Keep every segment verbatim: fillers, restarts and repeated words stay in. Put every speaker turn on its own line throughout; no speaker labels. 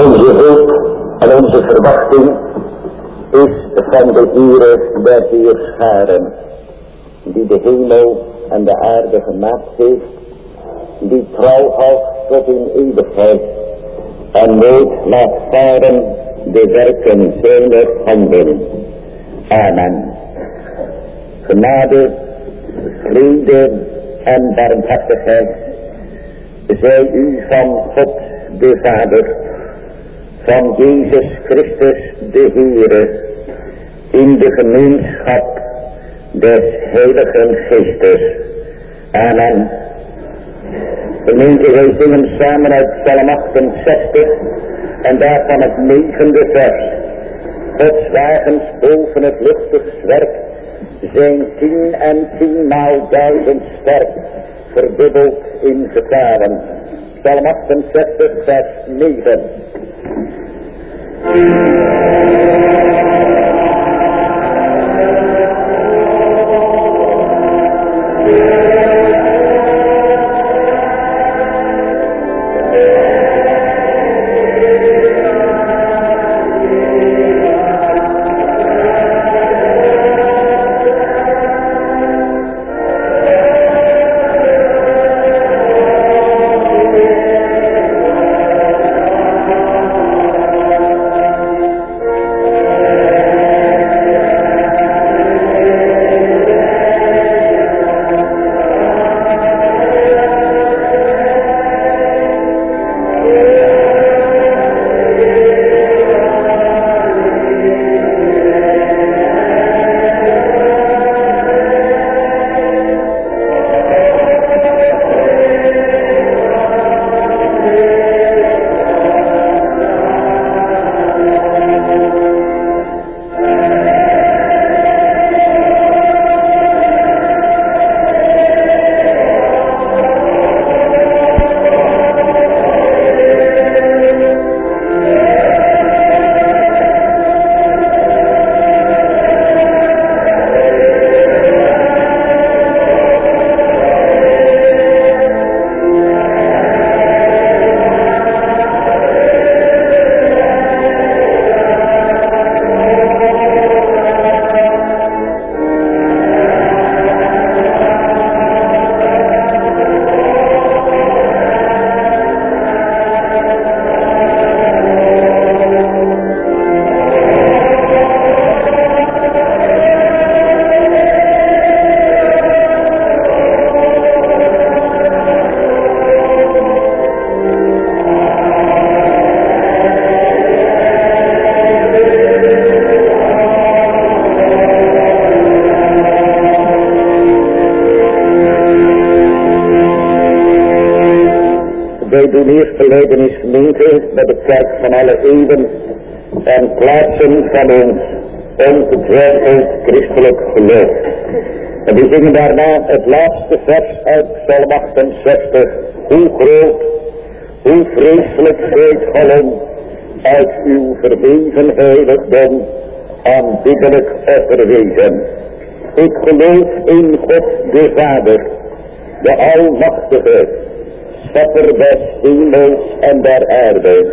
Onze hoop en onze verwachting is van de Heere der Heerscharen, die de hemel en de aarde gemaakt heeft, die trouw houdt tot in eeuwigheid en nooit laat varen de werken zijner handen. Amen. Genade, vrede en barmhartigheid zij u van God de Vader, van Jezus Christus de Heere, in de gemeenschap des Heiligen Geestes. Amen. Gemeente, wij zingen samen uit Psalm achtenzestig en daarvan het negende vers. Gods wagens boven het luchtig zwerk zijn tien en tienmaal duizend sterk, verdubbeld in getalen. Psalm achtenzestig vers negen. Wij doen eerst belijdenis gemeente met de kerk van alle eeuwen en plaatsen van ons ongetwijfeld christelijk geloof. En we zingen daarna het laatste vers uit Psalm achtenzestig. Hoe groot, hoe vreselijk zijt allen uit uw verheven heiligdom aanbiddelijk offerwezen. Ik geloof in God de Vader, de Almachtige, schepper des hemels en der aarde,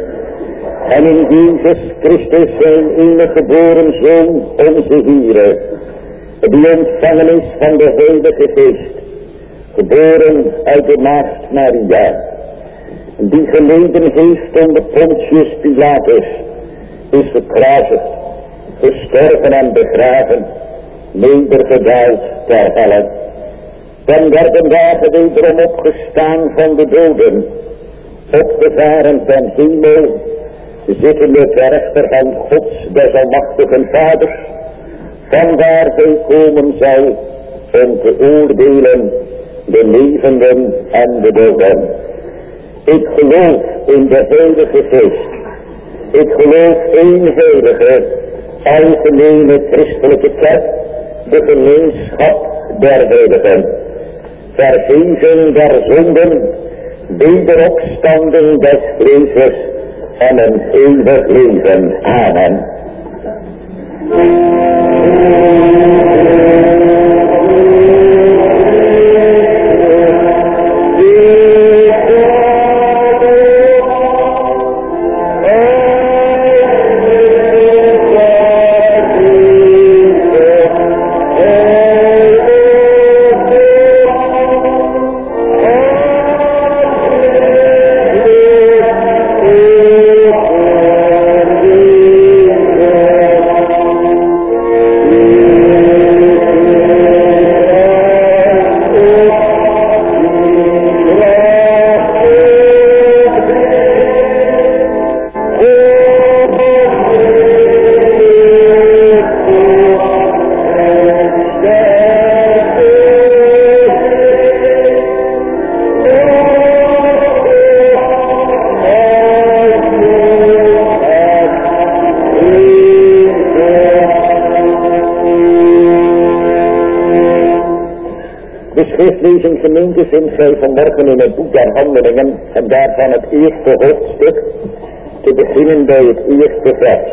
en in Jezus Christus zijn enige geboren Zoon, onze Heere, die ontvangen is van de Heilige Geest, geboren uit de maagd Maria, die geleden heeft onder Pontius Pilatus, is gekruisigd, gestorven en begraven, nedergedaald ter helle, ten derde dagen wederom opgestaan van de doden, opgevaren ten hemel, zittende ter rechterhand Gods des almachtigen Vaders, vandaar hij komen zal om te oordelen de levenden en de doden. Ik geloof in de Heilige Geest. Ik geloof in heilige, algemene christelijke kerk, de gemeenschap der heiligen, vergeving der zonden, wederopstanding des vleesjes en een eeuwig leven. Amen. Oh deze gemeente vindt gij vanmorgen in het boek der Handelingen en daarvan het eerste hoofdstuk, te beginnen bij het eerste vers.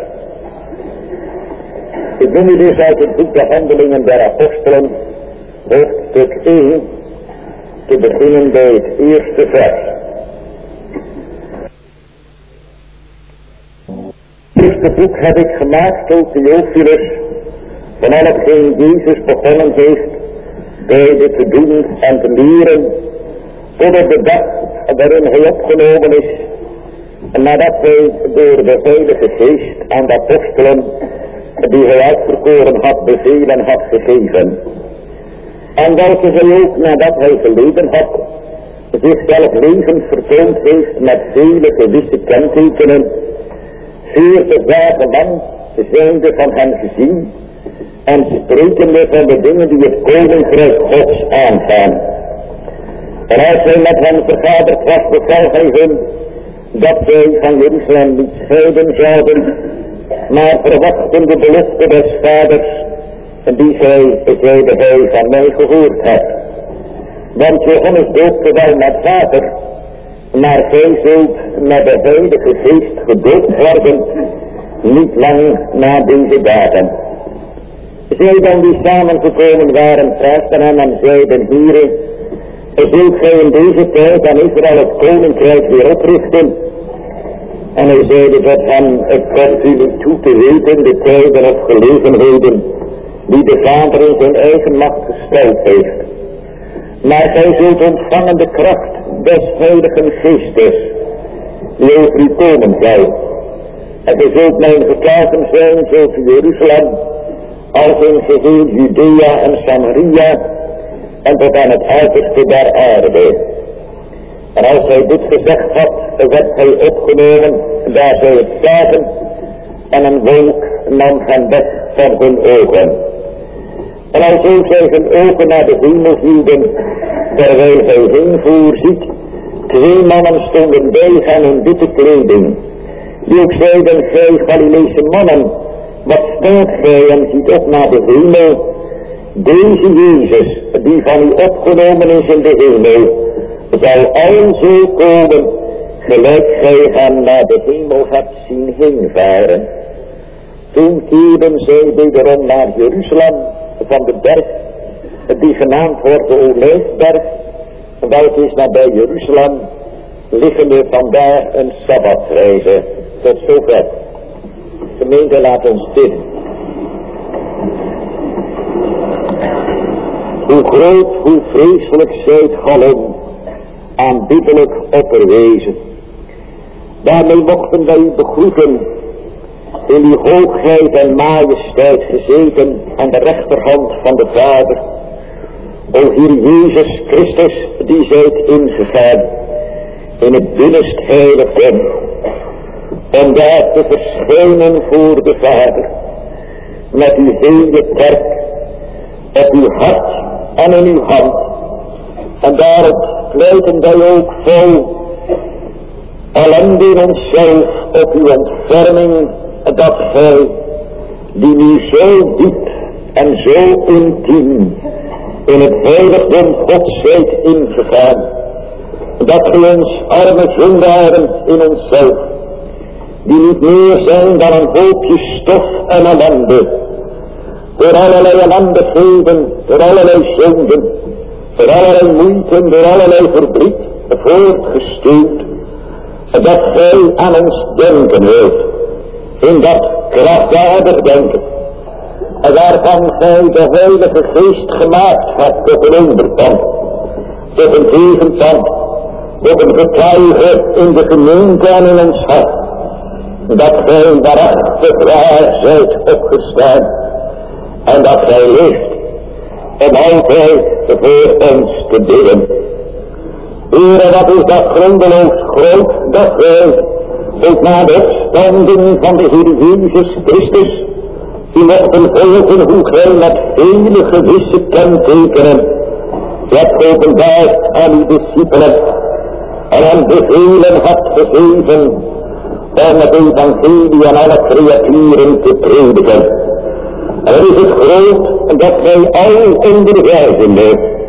Ik noem u dus uit het boek der Handelingen der Apostelen, hoofdstuk één, te beginnen bij het eerste vers. Het eerste boek heb ik gemaakt, o Theophilus, van al hetgeen Jezus begonnen heeft, beide te doen en te leren, tot op de dag waarin hij opgenomen is, en nadat hij door de Heilige Geest aan de apostelen, die hij uitverkoren had, bevelen had gegeven. En welke hij ook, nadat hij geleden had, zichzelf levend vertoond heeft met vele gewisse kentekenen, veertig dagen lang zijnde van hem gezien, en sprekende van de dingen die het koninkrijk Gods aangaan. En als hij met hen vergaderd was, beval hij hun dat zij van Jeruzalem niet scheiden zouden, maar verwachten de belofte des vaders, die zij, zeide hij, van mij gehoord hebt. Want Johannes doopte wel met water, maar gij zult met de Heilige Geest gedoopt worden, niet lang na deze dagen. Zij dan die samengekomen waren, vraagden hem en zeiden, Heere, zult gij in deze tijd aan Israël het koninkrijk weer oprichten? En hij zeide tot hen, ik word u niet toe te weten de tijden of gelegenheden, die de Vader in zijn eigen macht gesteld heeft. Maar gij zult ontvangen de kracht des Heiligen Geestes, die over u komen zal. En gij zult mijn getuigen zijn, zo te Jeruzalem, als in geheel Judea en Samaria, en tot aan het uiterste der aarde. En als hij dit gezegd had, werd hij opgenomen, daar zij het zagen, en een wolk nam hen weg van hun ogen. En alzo zij hun ogen naar de hemel hielden, terwijl hij heenvoer, ziet, twee mannen stonden bij hen in witte kleding, die ook zeiden, gij Galileese mannen, wat staat gij en ziet op naar de hemel? Deze Jezus, die van u opgenomen is in de hemel, zal alzo komen, gelijk gij hem naar de hemel hebt zien heenvaren. Toen keerden zij wederom naar Jeruzalem, van de berg, die genaamd wordt de Olijfberg, welke is nabij Jeruzalem, liggende vandaar een sabbatsreize. Tot zover. Gemeente, laat ons bidden. Hoe groot, hoe vreselijk zijt allen aanbiddelijk opperwezen. Daarmee mochten wij u begroeten, in uw hoogheid en majesteit gezeten aan de rechterhand van de Vader. O Heer Jezus Christus, die zijt ingegaan in het binnenst heiligdom, om daar te verschijnen voor de Vader, met uw hele kerk, op uw hart en in uw hand. En daarop pleiten wij ook vol ellende in onszelf op uw ontferming, dat gij, die nu zo diep en zo intiem in het heiligdom Gods zijt ingegaan, dat gij ons arme zondaren in onszelf, die niet meer zijn dan een hoopje stof en ellende, door allerlei ellendigheden, door allerlei zonden, door allerlei moeite, door allerlei verdriet voortgestuurd, dat gij aan ons denken wilt, in dat krachtdadig denken, waarvan gij de Heilige Geest gemaakt hebt tot een onderpand, tot een tegenpand, tot een getuige in de gemeente en in ons hart, dat gij waarachtig waar zijt opgestaan, en dat gij leeft om altijd voor ons te bidden. Heere, wat is dat grondeloos groot, dat gij ook na de opstanding van de Heer Jezus Christus, die mochten volgen hoe gij met vele gewisse kentekenen hebt geopenbaard aan uw discipelen en hen bevelen hebt gegeven om het evangelie aan alle creaturen te prediken. En is het groot dat gij al onderwijzende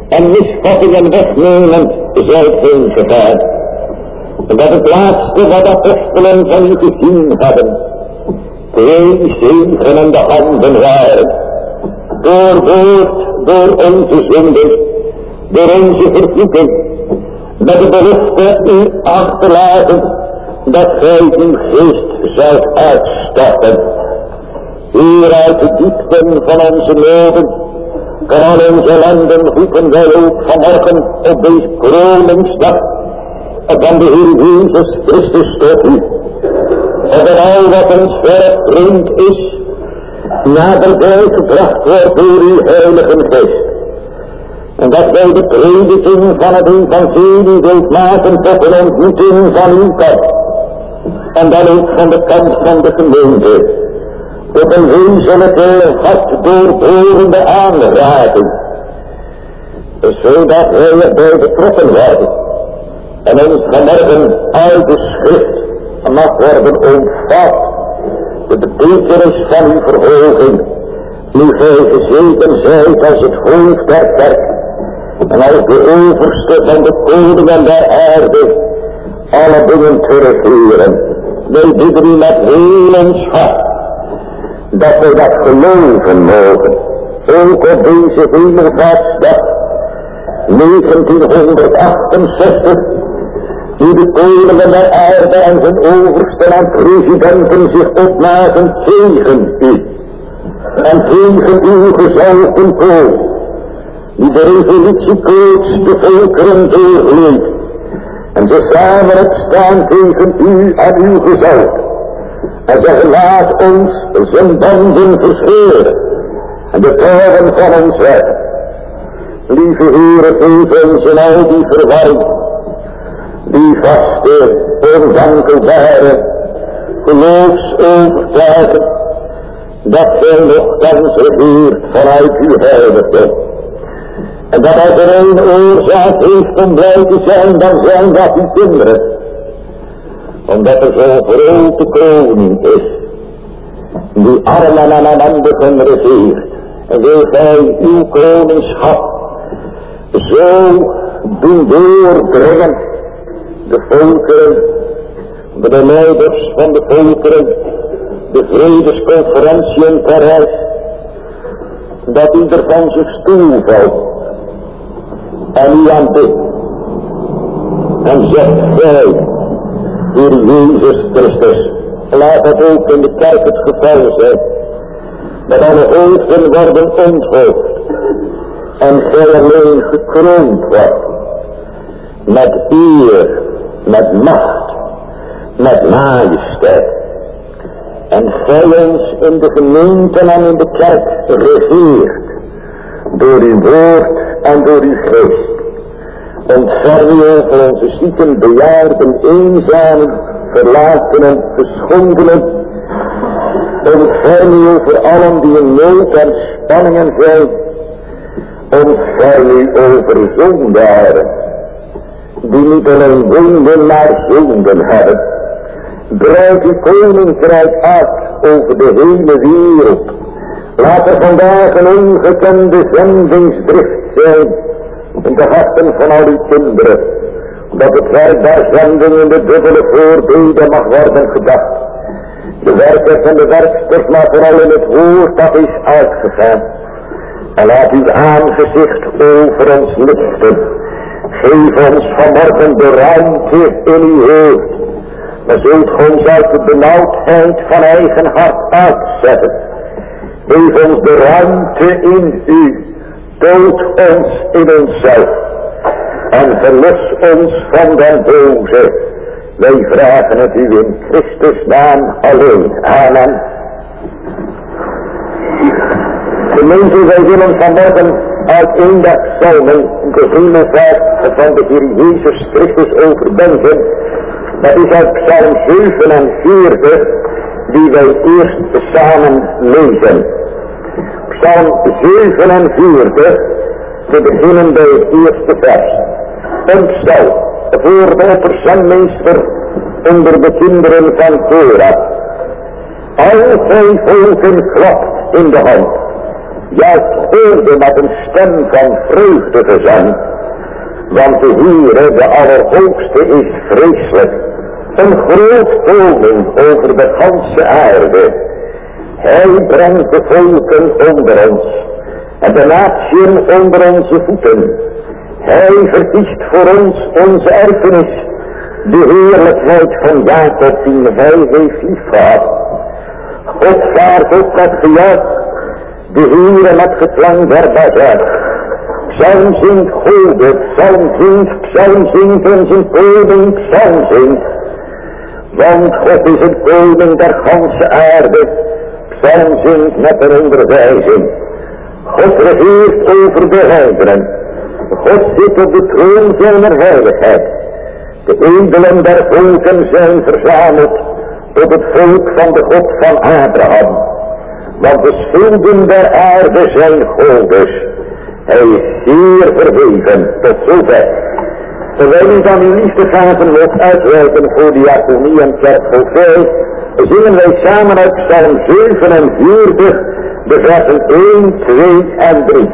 en misvattingen wegnemen zijt heen gegaan. En dat het laatste wat de apostelen van u gezien hebben, twee zegenende handen waren, door woord, door onze zonden, door onze vervloeking, met de belofte u achterlaten, dat gij uw geest zoudt uitstorten. Hier uit de diepten van onze noden, van al onze landen roepen wij ook vanmorgen op deze kroningsdag van de Heer Jezus Christus tot u. En dat al wat ons verre vreemd is, naderbij gebracht wordt door uw Heilige Geest. En dat wij de prediking van het evangelie wilt maken tot een ontmoeting van uw kant. En dan ook van de kant van de gemeente. Tot een wezenlijke, hartdoorborende aanraking. Zodat wij erbij betrokken worden. En ons vanmorgen uit de schrift mag worden ontvat. De betekenis van uw verhoging. Nu gij gezeten zijt als het hoofd der kerk. En als de overste van de koningen der aarde. Alle dingen te regeren. Wij bidden u met heel ons hart. Dat wij dat geloven mogen. Ook op deze hemelvaartsdag. negentienhonderdachtenzestig. Die de koningen der aarde en zijn oversten en presidenten zich opmaken tegen u. En tegen uw gezalfden kool. Die de revolutiekoets de volkeren doorleed. En ze samen opstaan tegen u en uw gezalf. En zeggen, laat ons zijn banden verscheuren. En de touwen van ons weg. Lieve Heere, geef ons in al die verwarring. Die vaste, onwankelbare, geloofsovertuiging. Dat gij nogthans regeert vanuit uw heiligdom. En dat als er een oorzaak heeft om blij te zijn, dan zijn dat uw kinderen. Omdat er zo'n grote koning is, die armen en ellendigen regeert. En wil gij uw koningschap zo doen doordringen, de volkeren, de leiders van de volkeren, de vredesconferentie in Parijs, dat ieder van zijn stoel valt en u aanbidt en zegt gij, Heer Jezus Christus, laat dat ook in de kerk het geval zijn, dat alle hoofden worden onthoofd en gij alleen gekroond wordt met eer, met macht, met majesteit. En gij ons in de gemeenten en in de kerk regeert door uw woord en door uw geest. Ontferm u over onze zieken, bejaarden, eenzamen, verlatenen, geschondenen. Ontferm u over allen die in nood en spanningen zijn. Ontferm u over zondaren, die niet alleen wonden maar zonden hebben. Breid uw koninkrijk uit over de hele wereld. Laat er vandaag een ongekende zendingsdrift zijn in de harten van al uw kinderen. Dat het werk der zending in de dubbele voorbeden mag worden gedacht. De werkers en de werksters, maar vooral in het woord dat is uitgegaan. En laat uw aangezicht over ons lichten. Geef ons vanmorgen de ruimte in uw hoofd. Maar zult ons uit de benauwdheid van eigen hart uitzetten. Geef ons de ruimte in u. Dood ons in onszelf. En verlos ons van den boze. Wij vragen het u in Christus naam alleen. Amen. Gemeente, wij willen vanmorgen uit een der psalmen de hemelvaart van de Heer Jezus Christus overdenken. Dat is uit Psalm zevenenveertig, die wij eerst samen lezen. Psalm zevenenveertig, te beginnen bij het eerste vers. Een psalm voor de opperzangmeester onder de kinderen van Korah. Al zijn volken klapt in de hand. juist hoorde met een stem van vreugdegezang. Want de Heere, de Allerhoogste, is vreselijk. Een groot koning over de ganse aarde. Hij brengt de volken onder ons en de natieën onder onze voeten. Hij verkiest voor ons onze erfenis, de heerlijkheid van Jacob die hij heeft liefgehad. God vaart op met gejuich, de Heere met geklank der bazuin. Psalm zingt Gode, psalm zingt, psalm zingt en zijn koning psalm zingt. Want God is een koning der ganse aarde, psalm zingt met een onderwijzing. God regeert over de heidenen, God zit op de troon zijner heiligheid. De edelen der volken zijn verzameld tot het volk van de God van Abraham. Want de schulden der aarde zijn Godes. Hij is zeer verheven tot zover. Terwijl u dan uw liefdegaven wilt uitwerken voor de diaconie en kerkhoofdij, zingen wij samen uit Psalm zevenenveertig de versen één, twee en drie.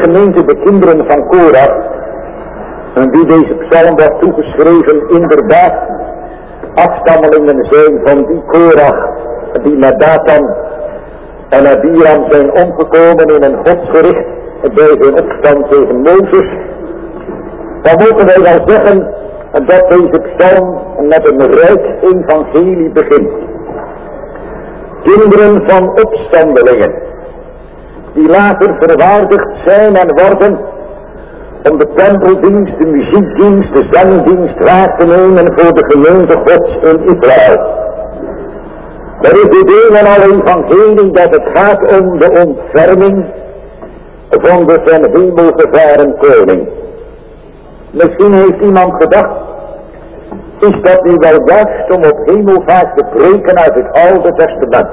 gemeente de kinderen van Korach, en die deze psalm wordt toegeschreven, inderdaad afstammelingen zijn van die Korach, die met Dathan en Abiram zijn omgekomen in een godsgericht bij hun opstand tegen Mozes, dan mogen wij wel zeggen dat deze psalm met een rijk evangelie begint. Kinderen van opstandelingen, die later verwaardigd zijn en worden om de tempeldienst, de muziekdienst, de zangdienst waar te nemen voor de gemeente Gods in Israël. Er is het een en al evangelie dat het gaat om de ontferming van de ten hemel gevaren koning. Misschien heeft iemand gedacht, is dat nu wel juist om op hemelvaart te preken uit het Oude Testament?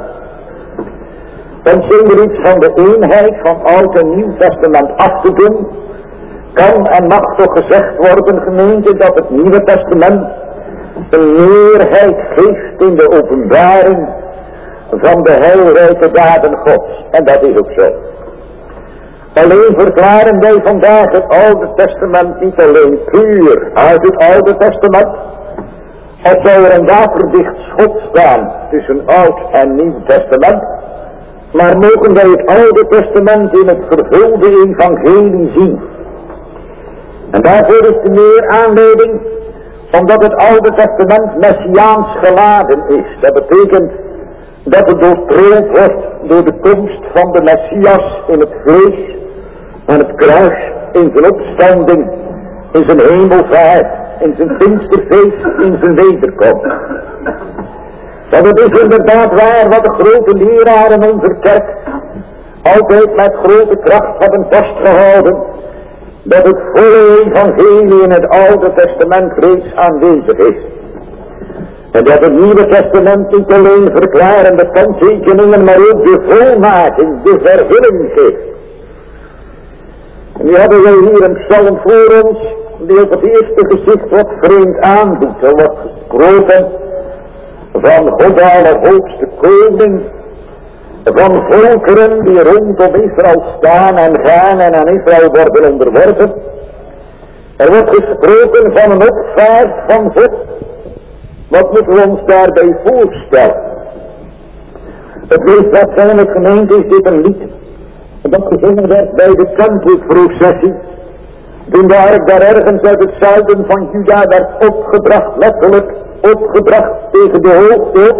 Dan zijn er iets van de eenheid van Oud en Nieuw Testament af te doen. Kan en mag toch gezegd worden, gemeente, dat het Nieuwe Testament een meerheid geeft in de openbaring van de heilrijke daden Gods. En dat is ook zo. Alleen verklaren wij vandaag het Oude Testament niet alleen puur uit het Oude Testament. Als zou er een waterdicht schot staan tussen Oud en Nieuw Testament. Maar mogen wij het Oude Testament in het vervulde evangelie zien. En daarvoor is de meer aanleiding, omdat het Oude Testament messiaans geladen is. Dat betekent dat het doortroond wordt door de komst van de Messias in het vlees, aan het kruis, in zijn opstanding, in zijn hemelvaart, in zijn Pinksterfeest, in zijn wederkomst. Want het is inderdaad waar wat de grote leraren onze kerk altijd met grote kracht hebben vastgehouden, dat het volle evangelie in het Oude Testament reeds aanwezig is. En dat het Nieuwe Testament niet alleen verklarende kanttekeningen, maar ook de volmaking, de vervulling geeft. En nu hebben wij hier een psalm voor ons, die op het eerste gezicht wat vreemd aandoet. Er wordt gesproken van God allerhoogste koning, van volkeren die rondom Israël staan en gaan en aan Israël worden onderworpen. Er wordt gesproken van een opvaart van God. Wat moeten we ons daarbij voorstellen? Het meest waarschijnlijk, gemeente, is dit een lied dat gezongen werd bij de tempelprocessie, toen de ark daar ergens uit het zuiden van Juda werd opgebracht, letterlijk opgebracht tegen de hoogte,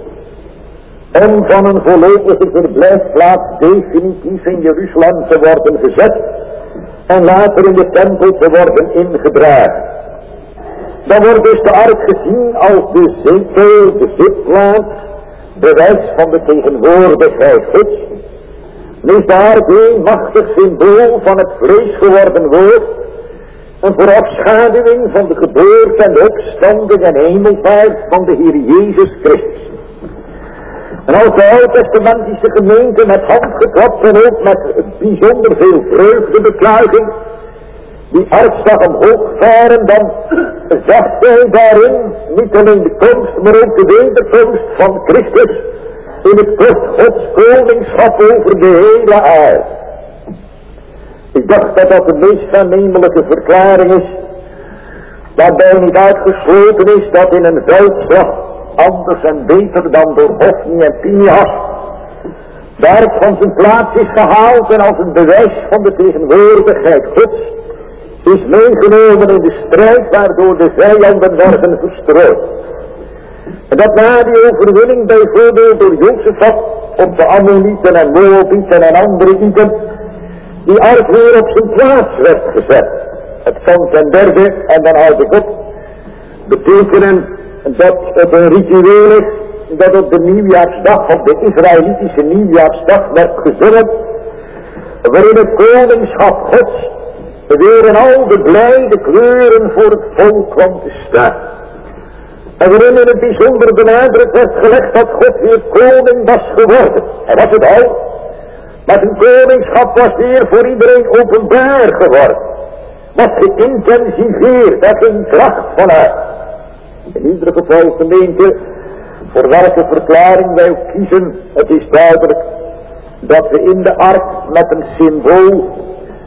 om van een voorlopige verblijfplaats definitief in Jeruzalem te worden gezet en later in de tempel te worden ingedragen. Dan wordt dus de ark gezien als de zetel, de zitplaats, bewijs van de tegenwoordigheid Gods. Nu is de ark een machtig symbool van het vlees geworden woord, een voorafschaduwing van de geboorte en de opstanding en hemelvaart van de Heer Jezus Christus. En als de oud-testamentische gemeente met handgeklap en ook met bijzonder veel vreugdebetuiging die ark zag omhoog varen, dan zag zij daarin niet alleen de komst, maar ook de wederkomst van Christus in het kort Gods koningschap over de hele aarde. Ik dacht dat dat de meest aannemelijke verklaring is, waarbij niet uitgesloten is dat in een veldslag anders en beter dan door Hofni en Pinehas de ark van zijn plaats is gehaald en als een bewijs van de tegenwoordigheid Gods is meegenomen in de strijd waardoor de vijanden worden verstrooid. En dat na die overwinning bijvoorbeeld door Jozefat op de Ammonieten en Moabieten en andere Ieten, die ark weer op zijn plaats werd gezet. Het kan ten derde, en dan houd ik op, betekenen dat het een ritueel is dat op de nieuwjaarsdag, op de Israëlitische nieuwjaarsdag werd gezongen, waarin het koningschap Gods weer in al de blijde kleuren voor het volk kwam te staan. En waarin in het bijzonder benadrukt werd gelegd dat God weer koning was geworden. Hij was het al, maar zijn koningschap was weer voor iedereen openbaar geworden. Was geïntensiveerd, daar ging kracht vanuit. In ieder geval, gemeente, voor welke verklaring wij ook kiezen, het is duidelijk dat we in de ark met een symbool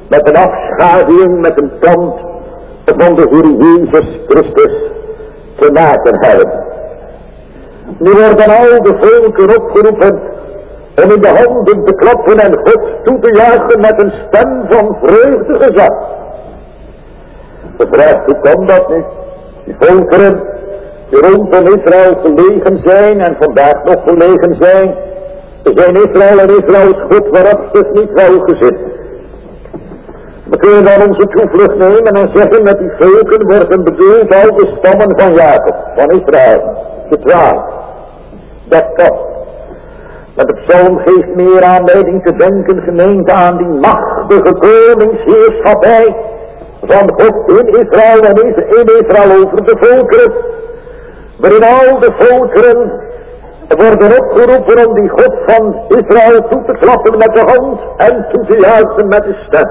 met een afschaduwing, met een kant van de Heer Jezus Christus te maken hebben. Nu worden al de volken opgeroepen om in de handen te klappen en God toe te juichen met een stem van vreugdegezang. De vraag, hoe kan dat nu? Die volkeren die rondom Israël gelegen zijn en vandaag nog gelegen zijn, zijn Israël en Israëls God waarachtig niet welgezind. We kunnen dan onze toevlucht nemen en zeggen met die volken worden bedoeld al de stammen van Jacob, van Israël, de twaalf. Dat kan. Maar de psalm geeft meer aanleiding te denken, gemeente, aan die machtige koningsheerschappij van God in Israël en in Israël over de volkeren. Waarin al de volkeren worden opgeroepen om die God van Israël toe te klappen met de hand en toe te juichen met de stem.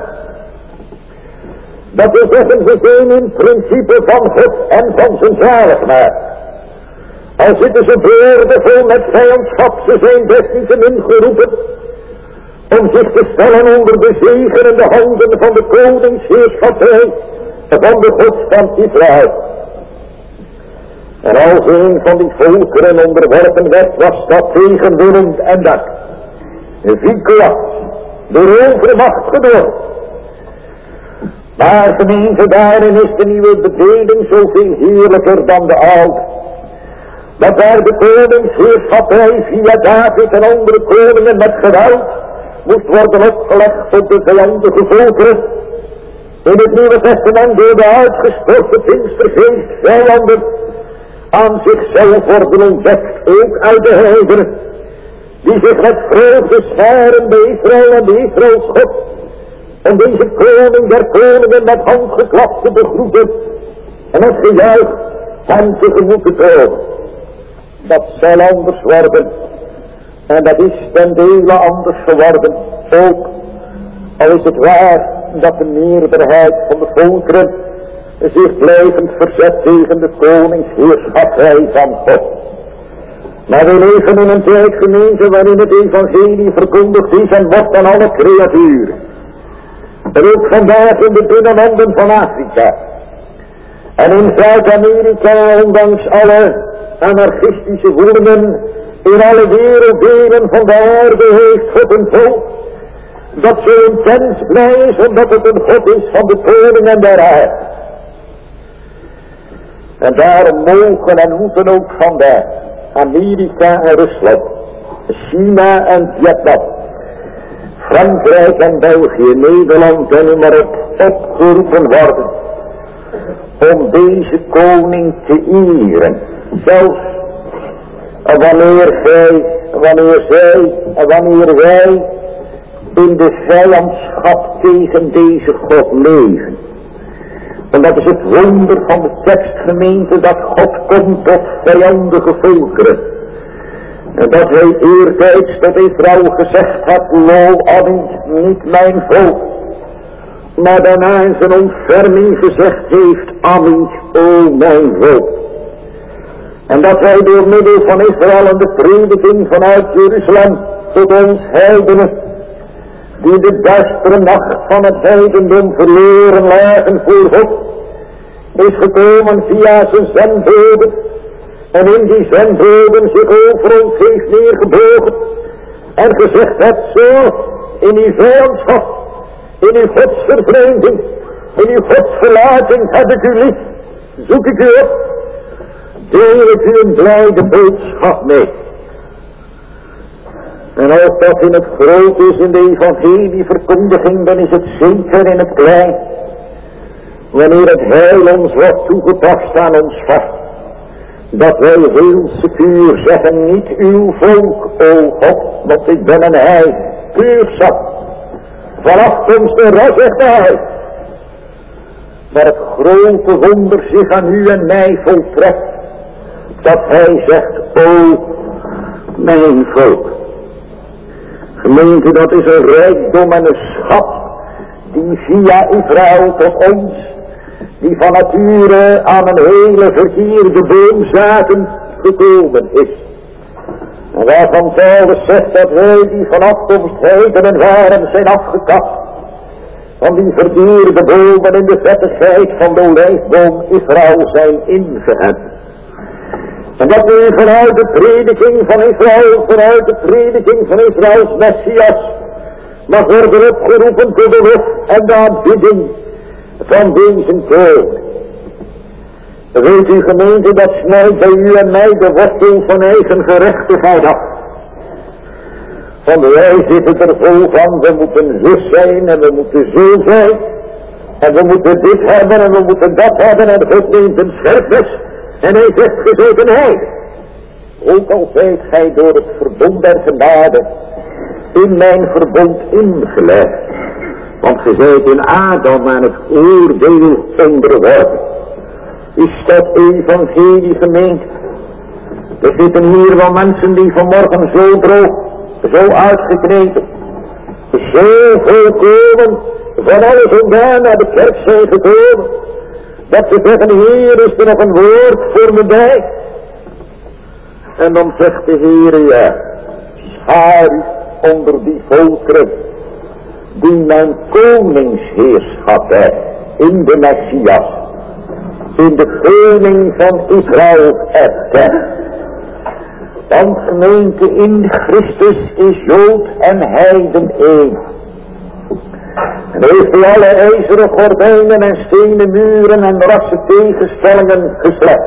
Dat is zeggen, ze zijn in principe van God en van zijn zaligheid. Al zitten ze boordevol met vijandschap, ze zijn desalniettemin geroepen om zich te stellen onder de zegenende handen van de koningsheerschappij van de God van Israël. En als een van die volkeren onderworpen werd, was dat tegen Willem en Dak. Viklas, door overmacht gedwongen. Maar gemeente, daarin is de nieuwe bedeling zoveel heerlijker dan de oude. Dat waar de koningsheerschappij via David en andere koningen met geweld moest worden opgelegd op de vijandige volkeren. In het Nieuwe Testament door de uitgestorte Pinkstergeest vijanden aan zichzelf worden ontdekt, ook uit de heidenen, die zich met vreugde scharen bij Israël en de Israëls God, om deze koning der koningen met handgeklap te begroeten en met gejuich hem tegemoet te komen. Dat zal anders worden, en dat is ten dele anders geworden, ook al is het waar dat de meerderheid van de volkeren zich blijvend verzet tegen de koningsheerschappij van God. Maar we leven in een tijd, gemeente, waarin het evangelie verkondigd is en wordt aan alle creaturen. En ook vandaag in de binnenlanden van Afrika. En in Zuid-Amerika, ondanks alle anarchistische woelingen, in alle werelddelen van de aarde heeft God een volk dat zo intens blij is, omdat het een God is van de koningen der aarde. En daarom mogen en moeten ook vandaag Amerika en Rusland, China en Vietnam, Frankrijk en België, Nederland en noem maar op, opgeroepen worden om deze koning te eren. Zelfs wanneer zij, wanneer zij en wanneer wij in de vijandschap tegen deze God leven. En dat is het wonder van de tekstgemeente, dat God komt tot vijandige volkeren. En dat hij eertijds tot Israël gezegd had, lo, Ami, niet mijn volk. Maar daarna in zijn ontferming gezegd heeft, Ami, o mijn volk. En dat hij door middel van Israël en de prediking vanuit Jeruzalem tot ons heidenen, die de duistere nacht van het heidendom verloren lagen voor God, is gekomen via zijn zendboden, en in die zendboden zich over ons heeft neergebogen en gezegd hebt, zo, in uw vijandschap, in uw godsvervreemding, in uw godsverlating heb ik u lief, zoek ik u op, deel ik u een blijde boodschap mee. En als dat in het groot is in de evangelieverkondiging, dan is het zeker in het klein. Wanneer het heil ons wordt toegepast aan ons vast. Dat wij heel secuur zeggen, niet uw volk, o God, want ik ben een heil, puur zat. Van afkomst en rechtvaardigheid. Maar het grote wonder zich aan u en mij voltrekt. Dat hij zegt, o mijn volk. Gemeente, dat is een rijkdom en een schat die via Israël tot ons, die van nature aan een hele verkeerde boomzaken gekomen is. En waarvan Paulus zegt dat wij die van afkomst heidenen waren zijn afgekapt. van die verdierde bomen in de vettigheid van de olijfboom Israël zijn ingehend. En dat nu vanuit de prediking van Israël, vanuit de prediking van Israëls Messias, mag worden opgeroepen tot de lof en de aanbidding van deze koning. Weet u gemeente, dat snijdt bij u en mij de wortel van eigen gerechtigheid af. Van wij zitten er vol van, we moeten zus zijn en we moeten zo zijn. En we moeten dit hebben en we moeten dat hebben en God neemt een scherpnis. En hij zegt, ge zijt een heilige. Ook al zijt gij door het verbond der genade in mijn verbond ingelegd. Want ge zijt in Adam aan het oordeel onderworpen. Is dat evangelie gemeente? Er zitten hier wel mensen die vanmorgen zo droog, zo uitgekregen, zo volkomen van alles vandaan naar de kerk zijn gekomen, dat ze zeggen, Heer, is er nog een woord voor me bij? En dan zegt de Heer, ja, schaar u onder die volkeren die mijn koningsheerschap heeft in de Messias, in de koning van Israël erkent. Want gemeente, in Christus is Jood en heiden één. En heeft hij alle ijzeren gordijnen en stenen muren en rasse tegenstellingen geslecht.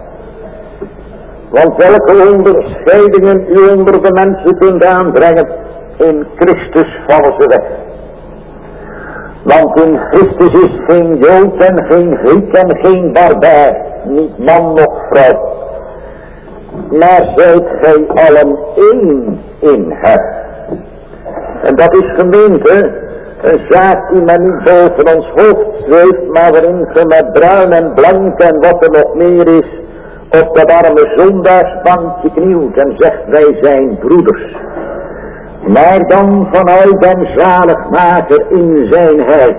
Want welke onderscheidingen u onder de mensen kunt aanbrengen, in Christus vallen ze weg. Want in Christus is geen Jood en geen Griek en geen barbaar, niet man noch vrouw. Maar zijt gij allen één in hem. En dat is gemeente, een zaak die men niet boven ons hoofd zweeft, maar waarin ge met bruin en blank en wat er nog meer is, op dat arme zondaarsbankje knielt en zegt, wij zijn broeders. Maar dan vanuit den zaligmaker in zijn huis.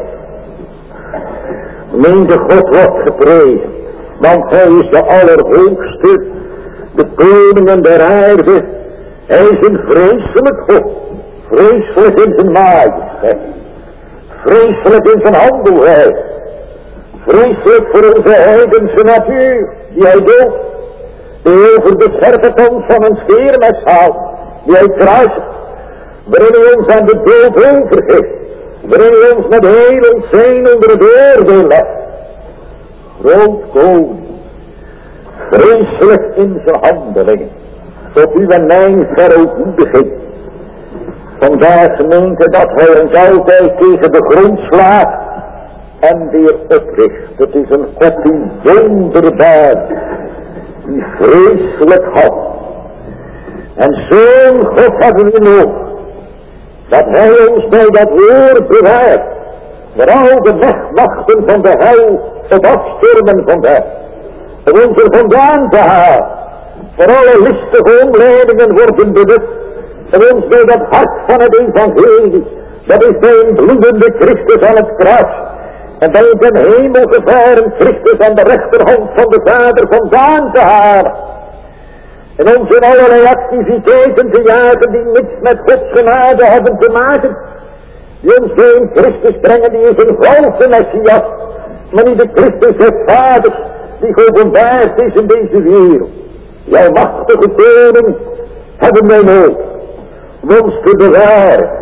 Meende God wordt geprezen, want hij is de allerhoogste, de koningen der aarde. Hij is een vreselijk God, vreselijk in zijn majesteit, vreselijk in zijn handelwijs, vreselijk voor onze heidense natuur, die hij doodt, die over de scherpe kant van een scheermes haalt, die hij kruist, waarin hij ons aan de dood overgeeft, waarin hij ons met heel ons zijn onder het oordeel legt. Groot koning, vreselijk in zijn handelingen, tot u en mijn verootmoediging. Vandaar gemeente dat hij ons altijd tegen de grond slaat en weer opricht. Het is een God die wonderbaar, die vreselijk had. En zo'n God hebben we nodig, dat hij ons bij dat woord bewaart, voor al de wegmachten van de hel op afstormen vandaag, om ons er vandaan te halen, voor alle listige omleidingen worden beducht, en ons bij dat hart van het evangelie, dat is bij een bloedende Christus aan het kruis, en bij een ten hemel gevaren Christus aan de rechterhand van de Vader vandaan te halen. En ons in allerlei activiteiten te jagen die niets met Gods genade hebben te maken. Die ons geen Christus brengen, die is een valse Messias, maar niet de Christus des Vaders, die geopenbaard is in deze wereld. Jouw machtige koning hebben wij nodig, om ons te bewaren,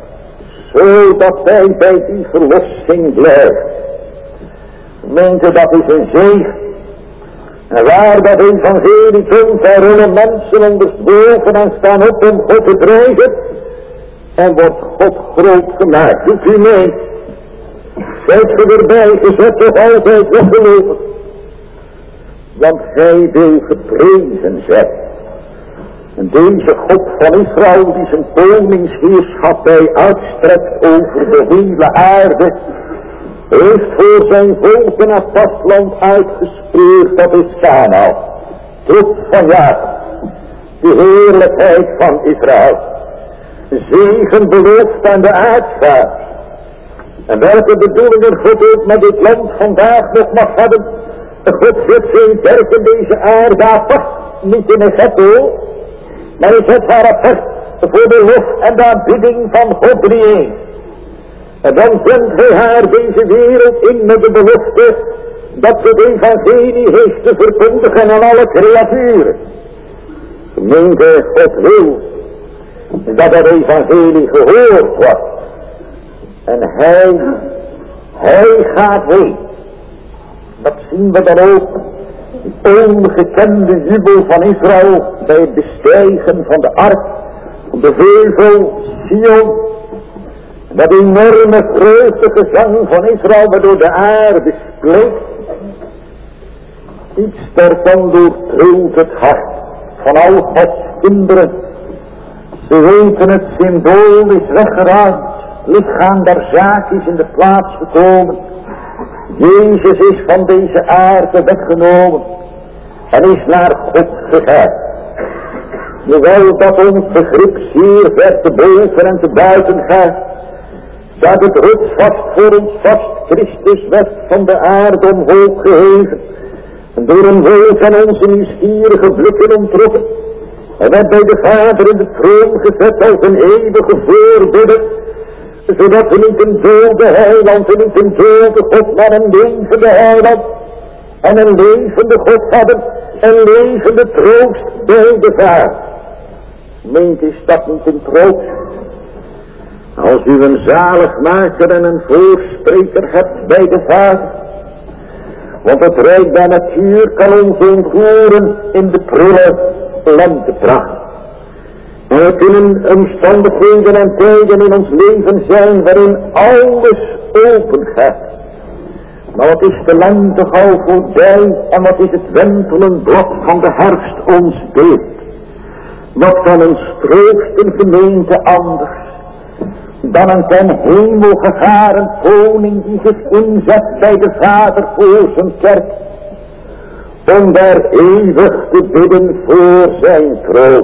zodat wij bij die verlossing blijven. Gemeente, dat is een zegen. En waar dat evangelie komt, daar rollen mensen ondersteboven en staan op om God te prijzen. En wordt God groot gemaakt. Doet u mee? Zijt ge erbij gezet toch altijd weggelopen? Want gij wil geprezen zijn. En deze God van Israël die zijn koningsheerschappij uitstrekt over de hele aarde, heeft voor zijn volk naar het vastland uitgespeerd, dat is Kanaän, troep van Jacob, de heerlijkheid van Israël, zegen beloofd aan de aardvaart. En welke bedoelingen God ook met dit land vandaag nog mag hebben, God zet zijn kerk in deze aarde apart, niet in een ghetto, maar hij zet haar apart voor de lof en de aanbidding van God drieën. En dan zendt hij haar deze wereld in met de belofte dat ze het evangelie heeft te verkondigen aan alle creaturen. Gemeente, God wil dat het evangelie gehoord wordt. En hij, hij gaat heen. Dat zien we dan ook. Die ongekende jubel van Israël bij het bestijgen van de ark op de heuvel Sion. Dat enorme vreugdegezang van Israël waardoor de aarde spleet. Iets daarvan doortrilt het hart van al Gods kinderen. Ze weten het symbool is weggeraakt. Lichaam der zaak is in de plaats gekomen. Jezus is van deze aarde weggenomen. En is naar God gegaan. Hoewel dat ons begrip zeer ver te boven en te buiten gaat. Staat het rotsvast voor ons vast. Christus werd van de aarde omhoog geheven. En door een wil van onze nieuwsgierige blikken ontrokken. Hij werd bij de Vader in de troon gezet als een eeuwige voorbidder. Zodat we niet een dode heiland en niet een dode God, maar een levende heiland. En een levende God hadden. Een levende troost bij de Vader. Meent is dat niet een troost? Als u een zaligmaker en een voorspreker hebt bij de Vader. Want het rijk der natuur kan ons ontvoeren in de prille lentepracht. En er kunnen omstandigheden en tijden in ons leven zijn waarin alles open gaat. Maar wat is de lente al voorbij en wat is het wentelend blad van de herfst ons beeld? Wat kan ons troosten gemeente anders dan een ten hemel gevaren koning die zich inzet bij de Vader voor zijn kerk, om daar eeuwig te bidden voor zijn troon.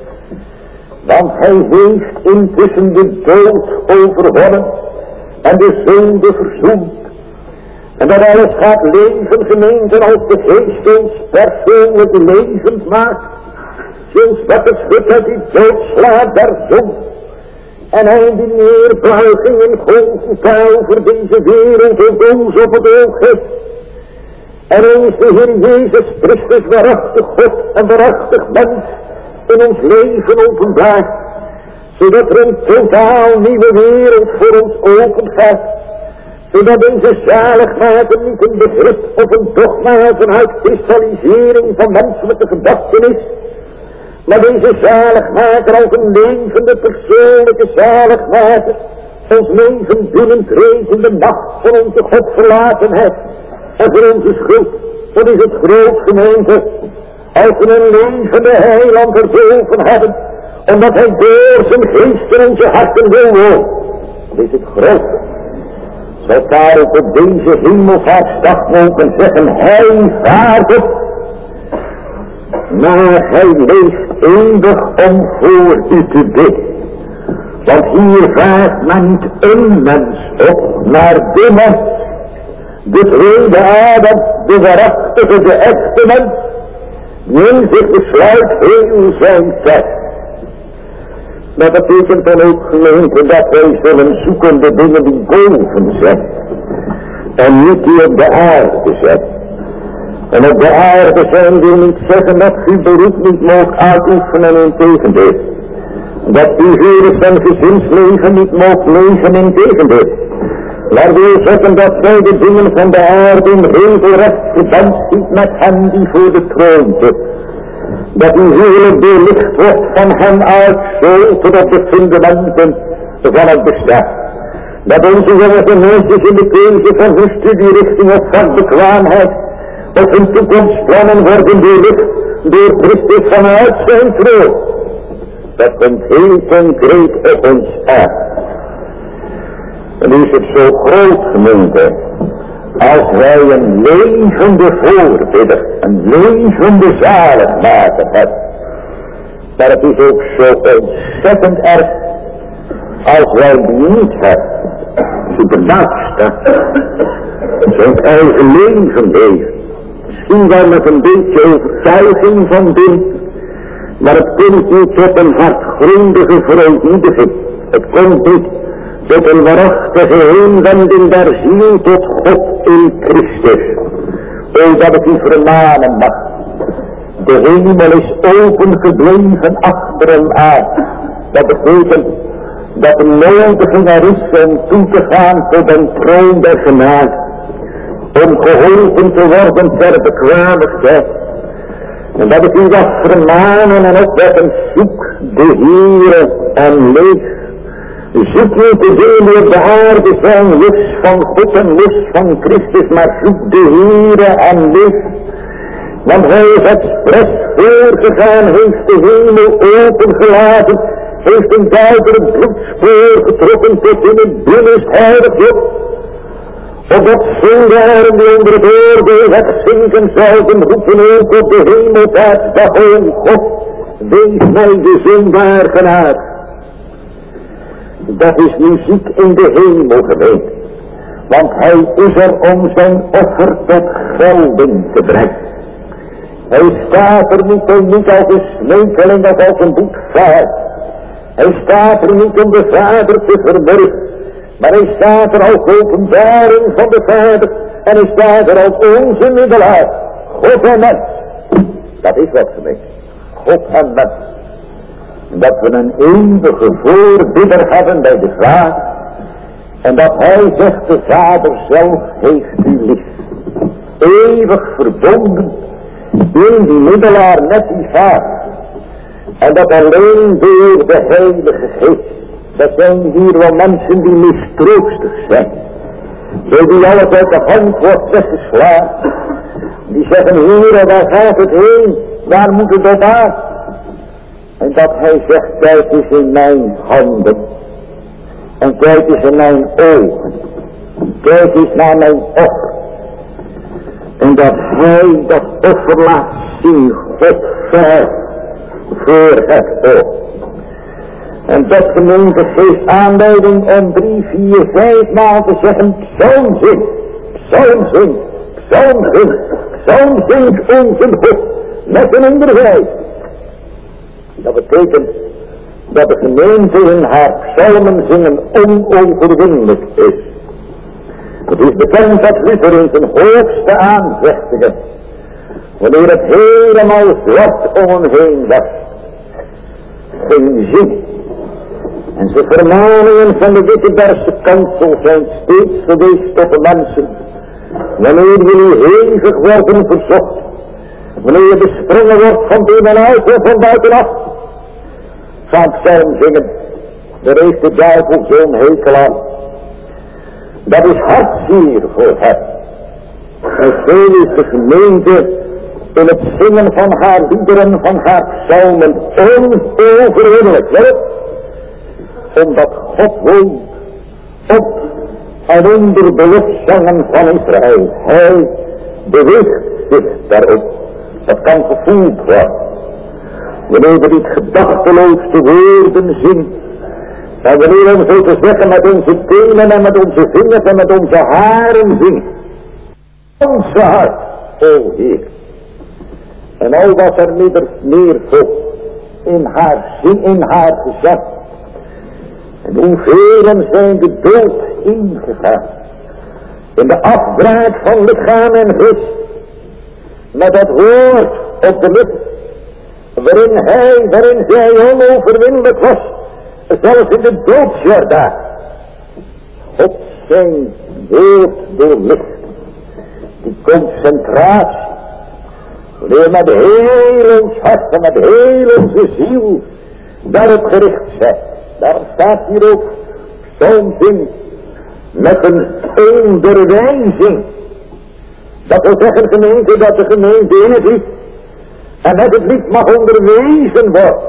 Want hij heeft intussen de dood overwonnen en de zonde verzoend. En dat alles gaat leven gemeente als de geest ons persoonlijk levend maakt. Sinds dat het schut uit die doodslaat der zonde. En hij die neerbuiging in Golgotha over deze wereld op ons op het oog heeft. En ons de Heer Jezus Christus waarachtig God en waarachtig mens in ons leven openbaart. Zodat er een totaal nieuwe wereld voor ons open gaat. Zodat deze zaligmaker niet een begrip of een dogma of een uitkristallisering van menselijke gedachten is. Maar deze zaligmaker als een levende persoonlijke zaligmaker ons leven binnentreedt in de macht van onze Godverlatenheid en voor onze schuld. Dat is het groot gemeente. Als we een levende heiland erboven hebben, omdat hij door zijn geest in onze harten wil wonen. Dat is het groot. Zal daar op deze hemelvaartsdag mogen zeggen, hij vaart op. Maar hij leeft eeuwig om voor u te bidden. Want hier vaart men niet een mens op, maar de mens. De tweede Adam, de waarachtige, de echte mens. Die in zich besluit heel zijn tijd. Dat betekent dan ook gemeente dat wij zullen zoeken de dingen die boven zijn. En niet die op de aarde zijn. En op de aarde zijn wil niet zeggen dat u beroep niet mag uitoefenen, in tegendeel. Dat u huwelijk en gezinsleven niet mag leven, in tegendeel. Maar wil zeggen dat wij de dingen van de aarde in regelrecht verband ziet met hem die voor de troon zit. Dat uw huwelijk doorlicht wordt van hem uit, zo tot op de fundamenten van het bestaan. Dat onze jonge meisjes in de keuze van hun studierichting of van bekwaamheid of hun toekomstplannen worden doorlicht door Christus vanuit zijn troon. Dat komt heel concreet op ons aan. En nu is het zo groot gemeente, als wij een levende voorbidder, een levende zaligmaker hebben. Maar het is ook zo ontzettend erg, als wij die niet hebben, supernaast, zo'n eigen leven leven. Misschien wel met een beetje overtuiging van dit, maar het komt niet tot een hartgrondige verootmoediging. Het komt niet tot een waarachtige heenwending der ziel tot God in Christus. O, dat ik u vermanen mag. De hemel is open gebleven achter hem aan. Dat betekent dat de nodiging er is om toe te gaan tot een troon der genade. Om geholpen te worden ter bekwaamheid. En dat ik u mag vermanen en opwekken, zoek de Heere en leef. Zoek niet te veel die op de aarde zijn, los van God en los van Christus, maar zoek de Heere en leef. Want hij is expres voorgegaan, heeft de hemel opengelaten, heeft een duidelijk bloedspoor getrokken tot in het binnenst heiligdom. Opdat zondaren die onder het oordeel wegzinken zouden roepen ook op de hemelvaartsdag, o God, wees mij de zondaar genade. Dat is muziek in de hemel geweest, want hij is er om zijn offer tot gelding te brengen. Hij staat er niet, om, niet als een smeekeling of als een boetvaart. Hij staat er niet om de Vader te verwerven, maar hij staat er als openbaring van de Vader en hij staat er als onze middelaar, God en mens. Dat is wat gemeen, God en mens. Dat we een eeuwige voorbidder hebben bij de Vader en dat hij zegt, de Vader zelf heeft u lief. Eeuwig verbonden in die middelaar met die Vader. En dat alleen door de Heilige Geest. Dat zijn hier wel mensen die mistroostig zijn. Zo die alles uit de hand wordt weggeslagen. Die zeggen, Heere, waar gaat het heen? Waar moet het op aan? En dat hij zegt, kijk eens in mijn handen. En kijk eens in mijn ogen. Kijk eens naar mijn offer. En dat hij dat offer laat zien, God ver voor het oog. En dat gemeente geeft aanleiding om drie, vier, vijf maal te zeggen, psalmzing, psalmzing, psalmzing, psalmzing onze God, met een onderwijs. Dat betekent dat de gemeente in haar psalmen zingen onoverwinnelijk is. Het is bekend dat Luther in zijn hoogste aanvechtingen, wanneer het helemaal zwart om hem heen was, ging zingen. En zijn vermaningen van de Wittenbergse kansel zijn steeds geweest tot de mensen. Wanneer jullie hevig worden verzocht, wanneer je besprongen wordt van binnenuit of van buitenaf, van psalm zingen, daar heeft de duivel zo'n hekel aan. Dat is hartzeer voor hem. En veel is de gemeente in het zingen van haar liederen, van haar psalmen onoverwinnelijk. Wel, omdat God woont op en onder de lofzangen van Israël. Hij beweegt zich daarop. Dat kan gevoeld worden. Wanneer we niet gedachteloos de woorden zingen. En wanneer we zo te zeggen met onze tenen en met onze vingers en met onze haren zingen. Onze hart, o Heer. En al wat er meer volgt in haar zin, in haar gezag. En hoeveel zijn de dood ingegaan. In de afbraak van lichaam en geest. Met dat woord op de lippen. Waarin hij, waarin zij onoverwinnelijk was. Zelfs in de doodsjordaan. God zijn woord doorlicht. Die concentratie. Wanneer met heel ons hart en met heel onze ziel daarop gericht zijn. Daar staat hier ook zo'n zin met een onderwijzing. Dat wil zeggen, gemeente, dat de gemeente in het lied en met het lied mag onderwezen worden.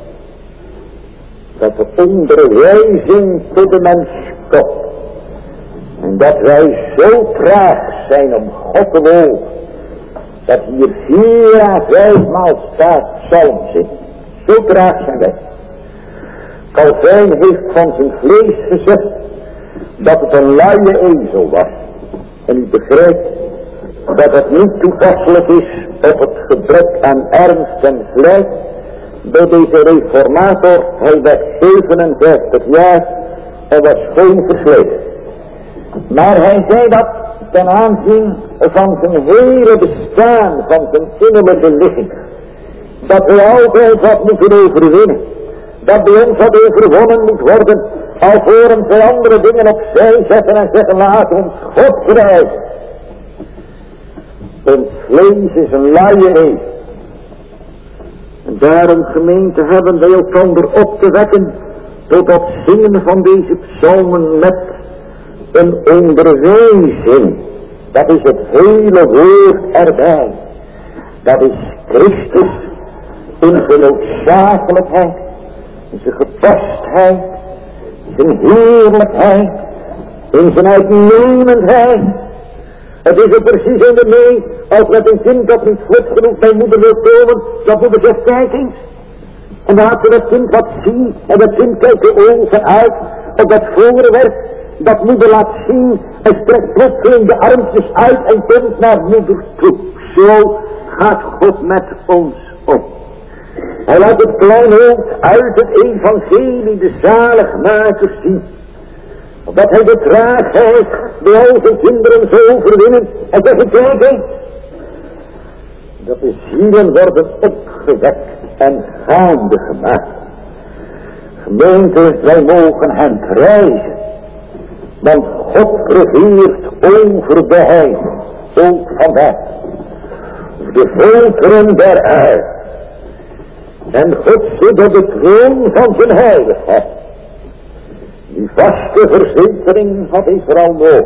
Dat de onderwijzing tot de mens komt. En dat wij zo traag zijn om God te wonen. Dat hier vier à vijfmaal staat psalmzing. Zo traag zijn wij. Calvijn heeft van zijn vlees gezegd dat het een luie ezel was. En u begrijpt dat het niet toepasselijk is op het gebrek aan ernst en vlijt bij deze reformator. Hij werd zevenenvijftig jaar en was schoon versleten. Maar hij zei dat ten aanzien van zijn hele bestaan, van zijn innerlijke ligging. Dat we altijd wat moeten overwinnen. Dat bij ons wat overwonnen moet worden, alvorens wij andere dingen opzij zetten en zeggen, laat ons God prijzen. Ons vlees is een luie eef. En daarom, gemeente, hebben wij elkander op te wekken tot het zingen van deze psalmen met een onderwijzing. Dat is het hele woord erbij. Dat is Christus in zijn noodzakelijkheid, in zijn gepastheid, in zijn heerlijkheid, in zijn uitnemendheid. Het is er precies in de mee, als met een kind dat niet vlot genoeg bij moeder wil komen, dat moeder zegt, kijk eens. En dan laat ze dat kind wat zien, en dat kind kijkt de ogen uit op dat voorwerp, dat moeder laat zien, en strekt plotseling de armpjes uit en komt naar moeder toe. Zo gaat God met ons om. Hij laat het kleine hoofd uit het evangelie de zaligmakers zien. Dat hij de traagheid bij al zijn kinderen zou overwinnen. En zeggen, kijk eens. Dat de zielen worden opgewekt en gaande gemaakt. Gemeente, wij mogen hem prijzen. Want God regeert over de heiden. Ook vandaag. De volkeren der aarde. En God zit op de troon van zijn heiligheid. Die vaste verzekering had Israël nodig.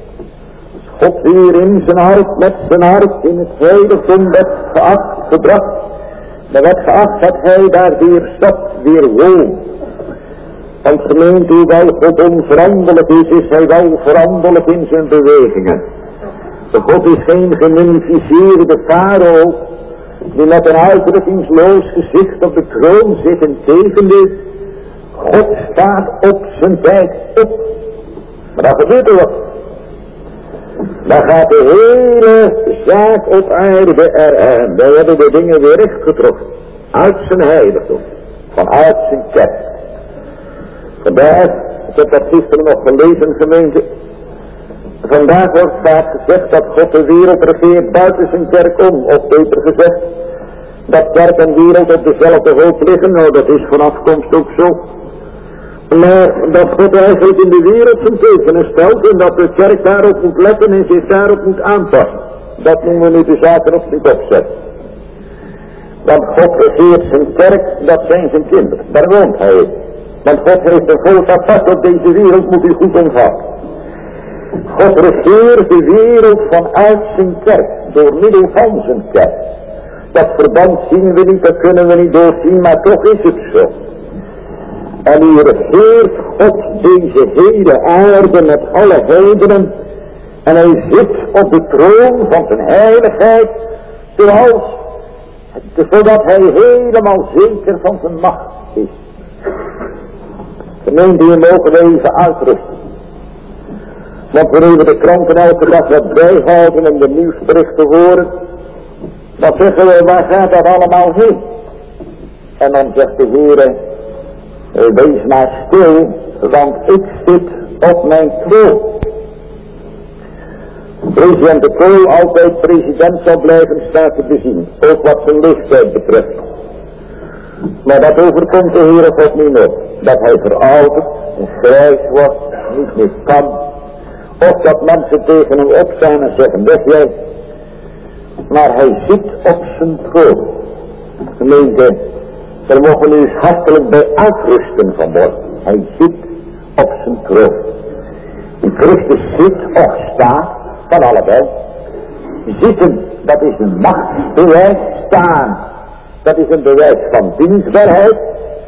Als God weer in zijn hart, met zijn hart in het heiligdom werd geacht, gebracht. Dan werd geacht dat hij daar weer zat, weer woont. Want gemeente, hoewel God onveranderlijk is, is hij wel veranderlijk in zijn bewegingen. God is geen gemummificeerde farao, die met een uitdrukkingsloos gezicht op de troon zit. Integendeel, God staat op zijn tijd op. Maar dan gebeurt er wat. Dan gaat de hele zaak op aarde eraan. Wij hebben de dingen weer rechtgetrokken. Uit zijn heiligdom. Vanuit zijn kerk. Vandaag, ik heb dat gisteren nog gelezen, gemeente. Vandaag wordt vaak gezegd dat God de wereld regeert buiten zijn kerk om. Of beter gezegd, dat kerk en wereld op dezelfde hoop liggen. Nou, dat is van afkomst ook zo. Maar dat God eigenlijk in de wereld zijn tekenen stelt en dat de kerk daarop moet letten en zich daarop moet aanpassen. Dat noemen we nu de zaken op zijn kop zetten. Want God regeert zijn kerk, dat zijn zijn kinderen. Daar woont hij in. Want God heeft een volk apart op deze wereld, moet u goed onthouden. God regeert de wereld vanuit zijn kerk, door middel van zijn kerk. Dat verband zien we niet, dat kunnen we niet doorzien, maar toch is het zo. En u regeert God deze hele aarde met alle heidenen. En hij zit op de troon van zijn heiligheid, zoals, zodat hij helemaal zeker van zijn macht is. Gemeente, hier mogen we even uitrusten. Want wanneer we de kranten elke dag wat bijhouden om de nieuwsberichten te horen, dan zeggen we, waar gaat dat allemaal heen? En dan zegt de Heer, wees maar stil, want ik zit op mijn troon. President de Kool, altijd president zal blijven, staat te bezien, ook wat zijn leeftijd betreft. Maar dat overkomt de Heer God niet nog, dat hij verouderd en grijs wordt, niet meer kan. Of dat mensen tegen hem opstaan en zeggen, weg jij. Maar hij zit op zijn troon. Gemeente, daar mogen we nu eens hartelijk bij uitrusten vanmorgen. Hij zit op zijn troon. Die Christus zit of staat, van allebei. Zitten, dat is een machtsbewijs. Staan, dat is een bewijs van dienstbaarheid.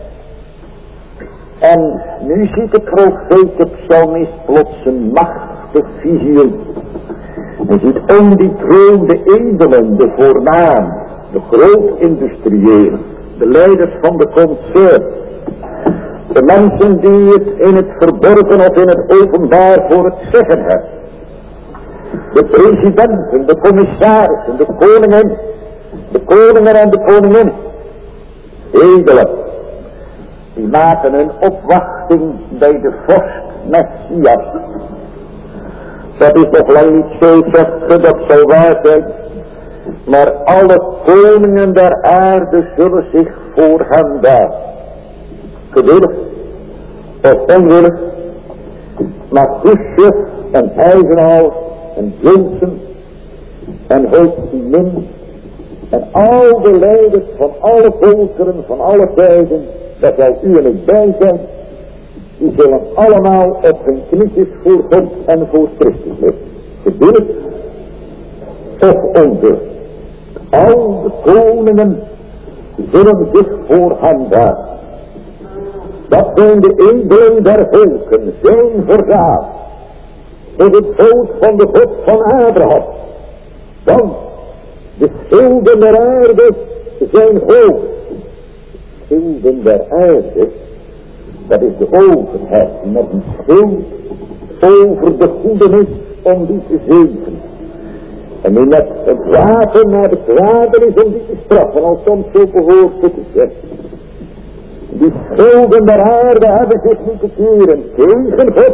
En nu ziet de profeet, de psalmist, plots een machtig visioen. Hij ziet om die troon de edelen, de voornaam, de groot-industriëlen, de leiders van de concern. De mensen die het in het verborgen of in het openbaar voor het zeggen hebben. De presidenten, de commissarissen, de koningen, de koningen en de koninginnen. Edelen. Die maken een opwacht verwachting bij de vorst Messias. Dat is nog lang niet zo, zegt ze, dat zal waar zijn. Maar alle koningen der aarde zullen zich voor hem buigen. Gewillig of onwillig. Maar Khrushchev en Eisenhower en Johnson en Ho Chi Minh en al de leiders van alle volkeren van alle tijden, dat zal u en ik bij zijn, die zullen allemaal op hun knietjes voor God en voor Christus liggen. Gewillig of onwillig. Al de koningen zullen zich voor hem buigen. Dat zijn de edelen der volken, zijn vergaat. Tot het volk van de God van Abraham. Want de schilden der aarde zijn hoog. Schilden der aarde, dat is de overheid met een schild over de goedenis om die te zegenen. En die met het wapen naar de kwade is om die te straffen, als soms zo behoort te zeggen. Die schulden der aarde hebben zich niet te keren tegen God,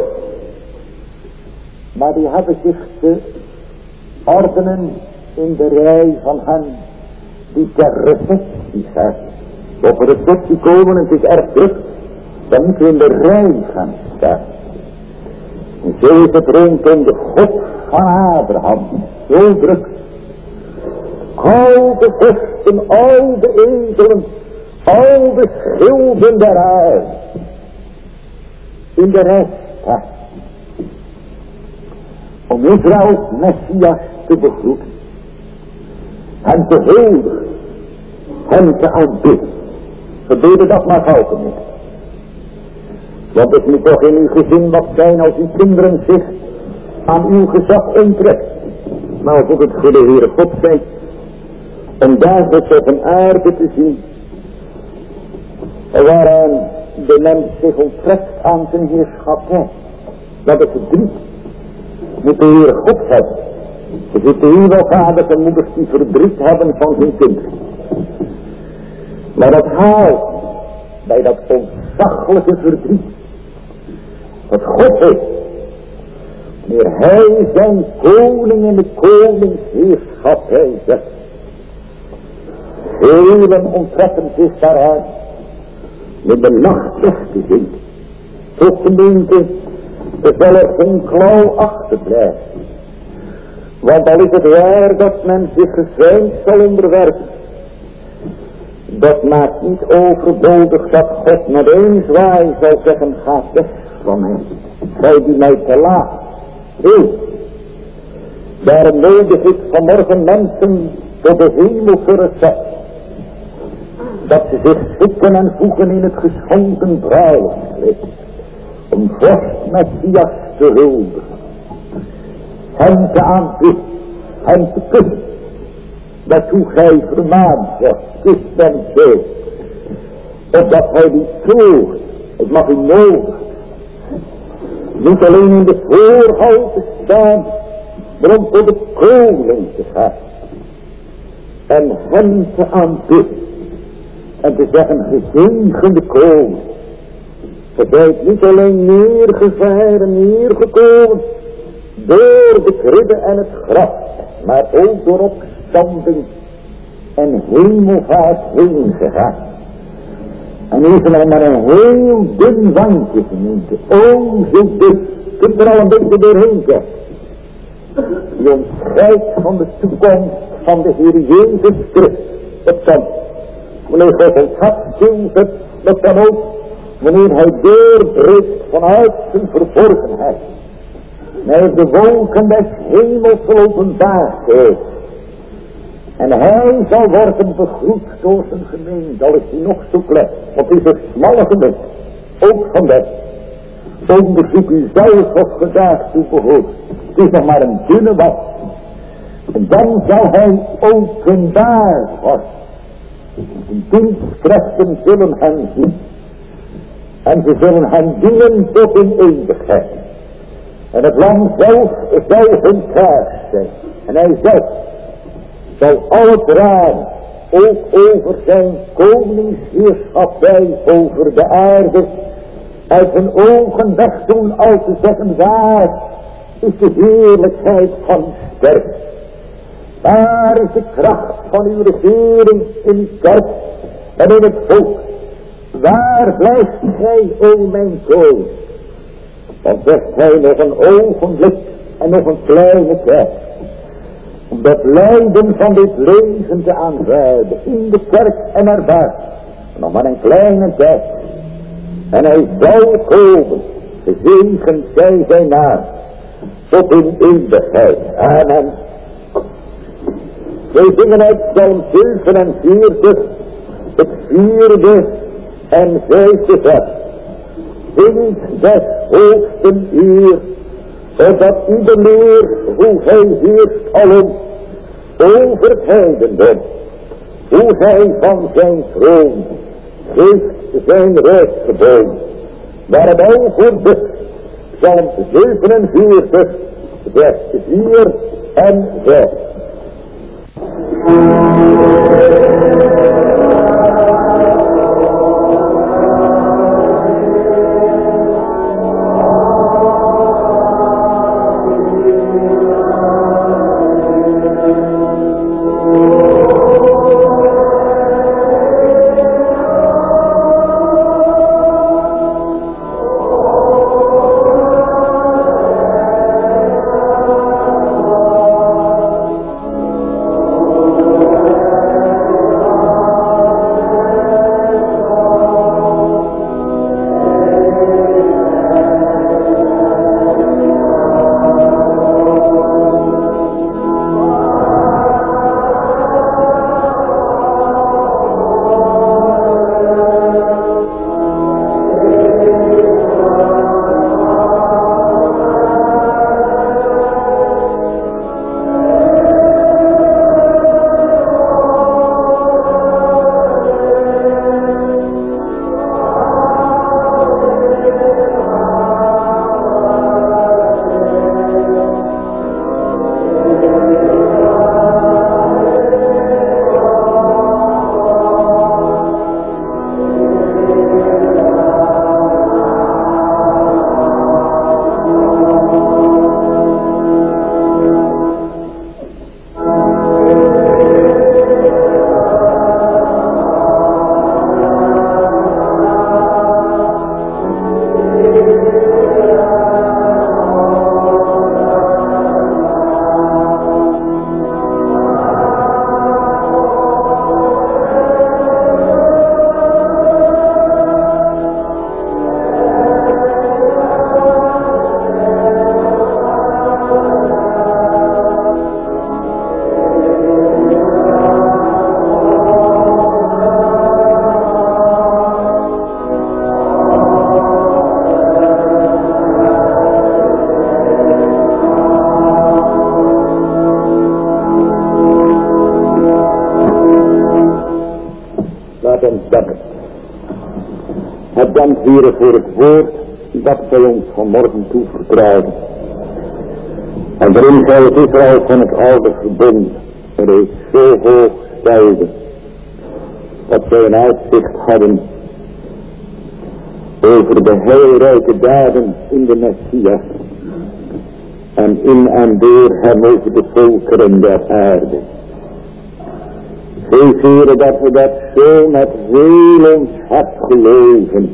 maar die hebben zich te ordenen in de rij van hen die ter receptie zijn. Op de receptie komen en het is erg druk, dan moeten we in de rij gaan staan. En zo is het rondom de God van Abraham, zo druk. Al de vorsten, al de edelen, al de schilden der aarde in de rij staan. Om Israëls Messias te begroeten, hem te huldigen, hem te aanbidden. Gebeden dat maar fouten niet. Want het moet toch in uw gezin wat zijn als uw kinderen zich aan uw gezag onttrekken. Maar als ook het goede Heere God zijn, om dagelijks op een aarde te zien, waaraan de mens zich onttrekt aan zijn heerschappij. Dat is verdriet. Moet de Heere God hebben. Er zitten hier wel vaders en moeders die verdriet hebben van hun kinderen. Maar dat haalt bij dat ontzaglijke verdriet dat God heeft, wanneer hij zijn koning in de koningsheerschappij zet. Velen onttrekken zich daaraan met de nacht weg te zien. Tot gemeente, er zal er geen klauw achterblijven. Want al is het waar dat men zich gezwijnd zal onderwerpen, dat maakt niet overbodig dat God met één zwaai zal zeggen, ga weg van mij, gij die mij te laat heeft. Daarom nodig ik vanmorgen mensen tot de hemelse recept, dat ze zich schikken en voegen in het geschonken bruiloftskleed, om vorst Messias te huldigen, hem te aanbidden, hem te kussen, waartoe gij vermaand wordt, kus hem zo, opdat hij die toert, het mag u nodig, niet alleen in de voorhal te staan, maar om tot de koning te gaan, en hem te aanbidden, en te zeggen, gezegende koning, ge zijt niet alleen neergevaren, neergekomen, door de kribbe en het graf, maar ook door opstanding en hemelvaart heen gegaan. En nu is er nog maar een heel dun wandje gemeente. Oh, zo dik. Je kunt er al een beetje doorheen kijken. Die ontscheidt van de toekomst van de Heer Jezus Christus. Dat kan, wanneer God ons hart stilzet, dat kan ook wanneer hij doorbreekt vanuit zijn verborgenheid. En hij heeft de wolken des hemels geopenbaard heeft. En hij zal worden begroet door zijn gemeente, al is hij nog zo klein. Want het is een smalle gemeente, ook van dat. Onderzoek u zelf of gedaagd toe behoort. Het is nog maar een dunne was. En dan zal hij openbaar worden. De dienstkrachten zullen hem zien. En ze zullen hem dienen tot in eeuwigheid. En het lam zelf zal hun kaars zijn. En hij zelf zal al het raam ook over zijn koningsheerschappij over de aarde
uit zijn ogen wegdoen, als te zeggen, waar is de heerlijkheid van sterk? Waar is de kracht van uw regering in uw kerk en in het volk? Waar blijft gij, o mijn zoon? Dan zegt hij nog een ogenblik en nog een kleine tijd. Om dat lijden van dit leven te aanvaarden in de kerk en erbuiten. Nog maar een kleine tijd. En hij zal komen, gezegend zij zijn naam, tot in eeuwigheid. Amen. Wij zingen uit Psalm zevenenveertig, het vierde en vijfde vers. Zingt des hoogsten eer, opdat ieder leer hoe hij heerst alom over het heidendom, hoe hij van zijn troon geeft zijn rechtsgeboom. Waar het al voor bukt, Psalm zevenenveertig, vers vier en vijf. Dank, Heere, voor het woord dat gij ons vanmorgen toevertrouwde. En waarin gij het Israël van het oude verbond reeds zo hoog stelde, dat zij een uitzicht hadden over de heilrijke daden in de Messias en in en door hem over de volkeren der aarde. Geef, Heere, dat we dat zo met heel ons hart geloven,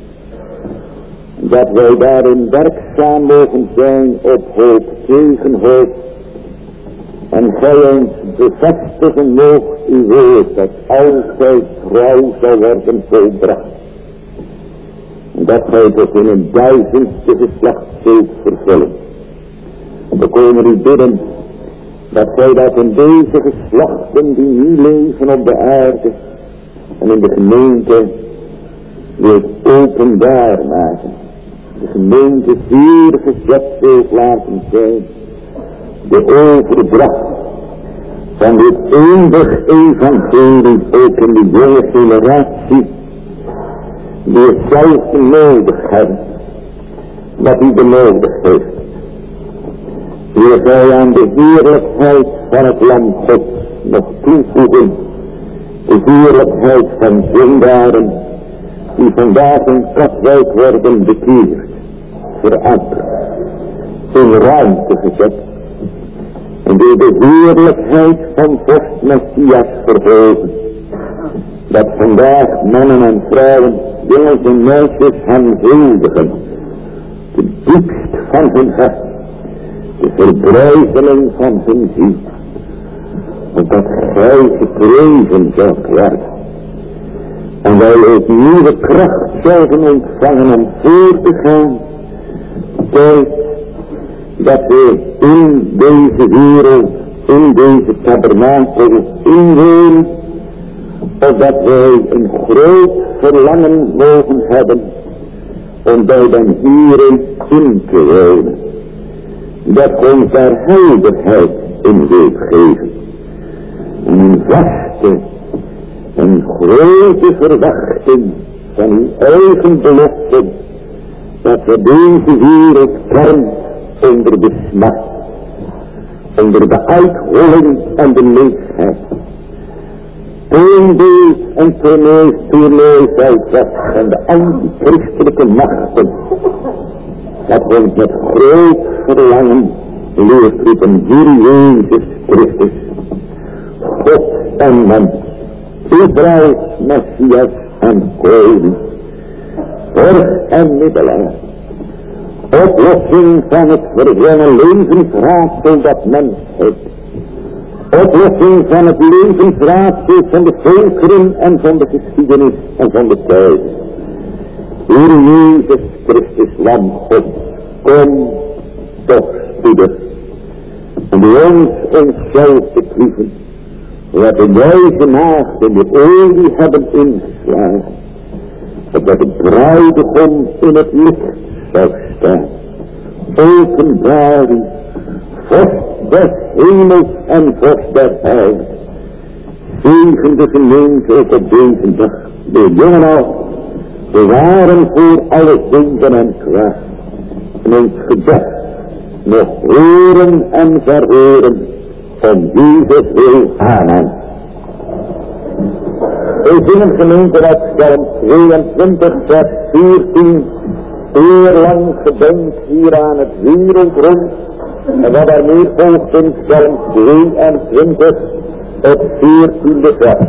dat wij daarin werkzaam mogen zijn op hoop tegen hoop, en gij ons bevestigen moogt uw woord dat altijd trouw zal worden volbracht, en dat gij tot in een duizendste geslacht zult vervullen. We komen u bidden dat gij dat in deze geslachten die nu leven op de aarde en in de gemeente wilt openbaar maken. De gemeente zeer gezet wilt laten zijn. De overdracht van dit eeuwig evangelie ook in de jonge generatie die hetzelfde nodig hebben wat u benodigd heeft. Heer, gij aan de heerlijkheid van het Lam Gods nog toevoegen de heerlijkheid van zondaren die vandaag in Katwijk worden bekeerd, veranderd, in ruimte gezet en door de heerlijkheid van vorst Messias verhogen, dat vandaag mannen en vrouwen, jongens en meisjes hem huldigen, de diepst van hun hart, de verbrijzeling van hun ziel, opdat gij geprezen zult worden. En wij ook nieuwe kracht zouden ontvangen om voor te gaan, tijd dat we in deze wereld, in deze tabernakel inwonen, opdat wij een groot verlangen mogen hebben om bij den Heere in te wonen, dat ons daar heiligheid in wil geven. En een vaste, een grote verwachting van uw eigen belofte, dat we deze wereld kent onder de smart, onder de uitholling en de leegheid. Toonbeeld en toernooi van de antichristelijke machten, dat ons met groot verlangen leert roepen, Heer Jezus Christus, God en mens, Israëls Messias en Koning, vorst en middelaar, oplossing van het verzonnen levensraadsel dat mens heeft, oplossing van het levensraadsel van de volkeren en van de geschiedenis en van de tijd. Heer Jezus Christus, Lam God, kom toch spoedig en bij ons onszelf te proeven, wat de wijze maagden de olie hebben ingeslagen, opdat de bruidegom in het licht zou staan. Openbaar u, vorst des hemels en vorst der heil. Zegen de gemeente ook op deze dag, de jongen al, bewaren voor alle zonden en kwaad. En ons gebed nog horen en verhoren, om Jezus wil. Amen. We zingen gemeente uit Psalm tweeëntwintig vers veertien. Eerlang gedenkt hier aan het wereldrond. En wat er meer volgt in Psalm tweeëntwintig het veertiende vers.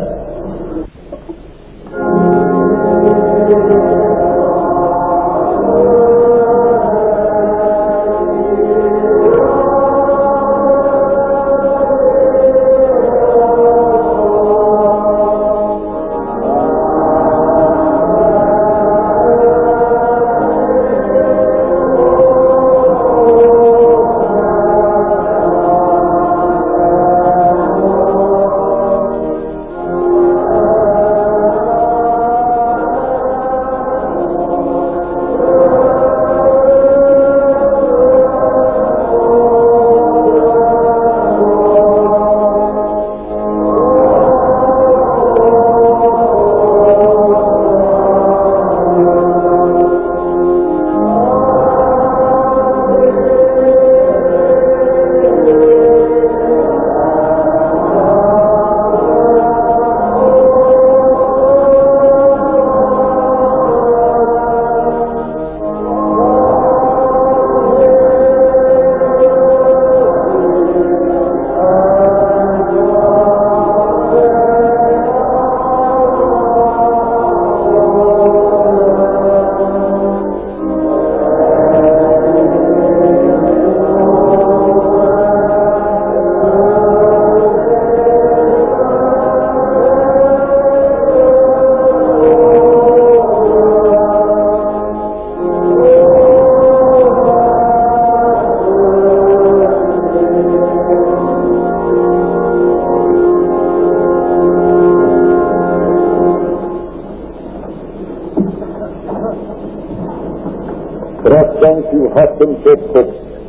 Dank uw harten tot God.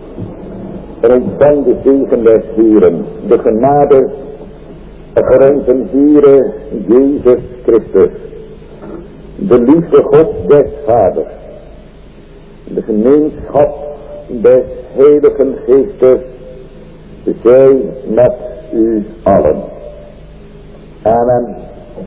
En ontvang de zegen des Heeren, de genade voor onze Heere Jezus Christus, de liefde God des Vaders, de gemeenschap des Heiligen Geestes, zij met u allen. Amen.